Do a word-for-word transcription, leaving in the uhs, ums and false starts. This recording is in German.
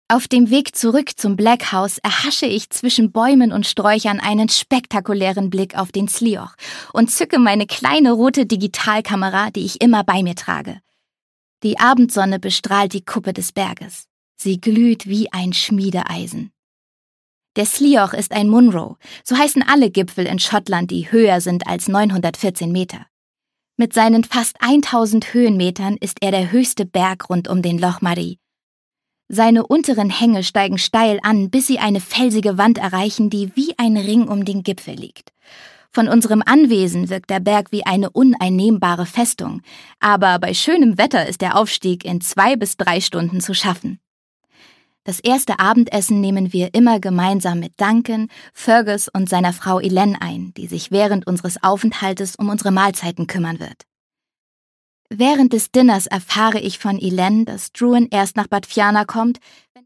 Auf dem Weg zurück zum Black House erhasche ich zwischen Bäumen und Sträuchern einen spektakulären Blick auf den Slioch und zücke meine kleine rote Digitalkamera, die ich immer bei mir trage. Die Abendsonne bestrahlt die Kuppe des Berges. Sie glüht wie ein Schmiedeeisen. Der Slioch ist ein Munro, so heißen alle Gipfel in Schottland, die höher sind als neunhundertvierzehn Meter. Mit seinen fast tausend Höhenmetern ist er der höchste Berg rund um den Loch Marie. Seine unteren Hänge steigen steil an, bis sie eine felsige Wand erreichen, die wie ein Ring um den Gipfel liegt. Von unserem Anwesen wirkt der Berg wie eine uneinnehmbare Festung, aber bei schönem Wetter ist der Aufstieg in zwei bis drei Stunden zu schaffen. Das erste Abendessen nehmen wir immer gemeinsam mit Duncan, Fergus und seiner Frau Elaine ein, die sich während unseres Aufenthaltes um unsere Mahlzeiten kümmern wird. Während des Dinners erfahre ich von Elaine, dass Druin erst nach Bad Fianna kommt,